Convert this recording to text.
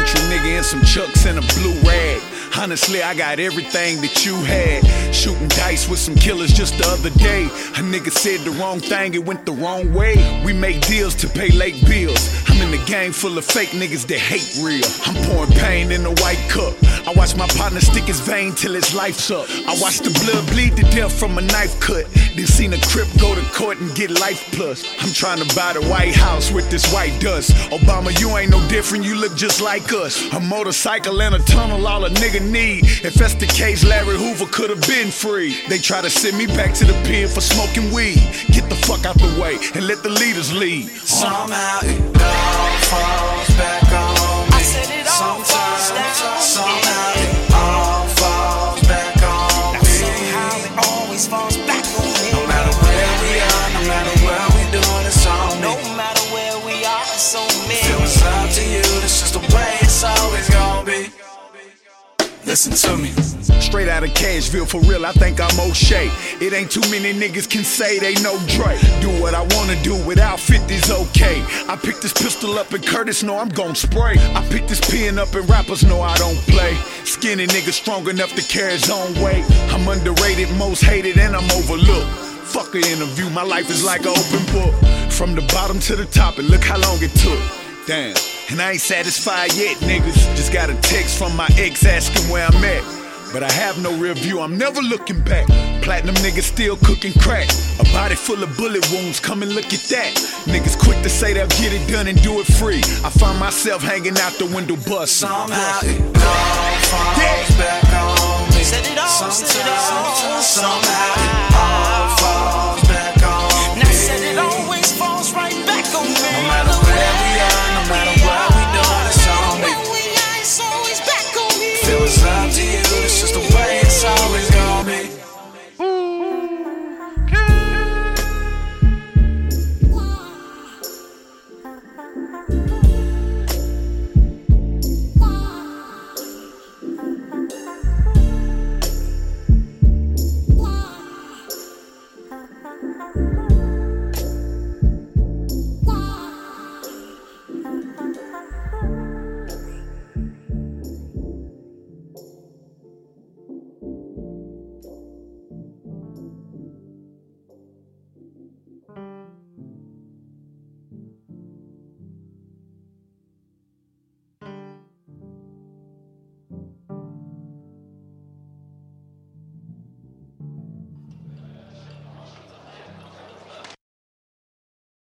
Central nigga in some chucks and a blue rag. Honestly, I got everything that you had. Shooting dice with some killers just the other day. A nigga said the wrong thing, it went the wrong way. We make deals to pay late bills. I'm in the game full of fake niggas that hate real. I'm pouring pain in a white cup. I watch my partner stick his vein till his life's up. I watch the blood bleed to death from a knife cut. Then seen a crip go to court and get life plus. I'm trying to buy the White House with this white dust. Obama, you ain't no different, you look just like us. A motorcycle and a tunnel, all a nigga need. If that's the case, Larry Hoover could have been free. They try to send me back to the pen for smoking weed. Get the fuck out the way and let the leaders lead. Somehow it all falls back on me. Sometimes, somehow it all falls back on me. Somehow it always falls back on me. No matter where we are, no matter where we doing, it's on me. No matter where we are, it's on me. If it was up to you, this is the way it's always gonna be. Listen to me. Straight out of Cashville, for real, I think I'm O'Shea. It ain't too many niggas can say they know Dre. Do what I wanna do without 50's okay. I pick this pistol up and Curtis know I'm gon' spray. I pick this pen up and rappers know I don't play. Skinny nigga strong enough to carry his own weight. I'm underrated, most hated, and I'm overlooked. Fuck an interview, my life is like an open book. From the bottom to the top, and look how long it took. Damn, and I ain't satisfied yet, niggas. Just got a text from my ex asking where I'm at. But I have no rear view, I'm never looking back. Platinum niggas still cooking crack. A body full of bullet wounds, come and look at that. Niggas quick to say they'll get it done and do it free. I find myself hanging out the window busting. Somehow it all falls back on me. Said it all, Sometimes, somehow it all falls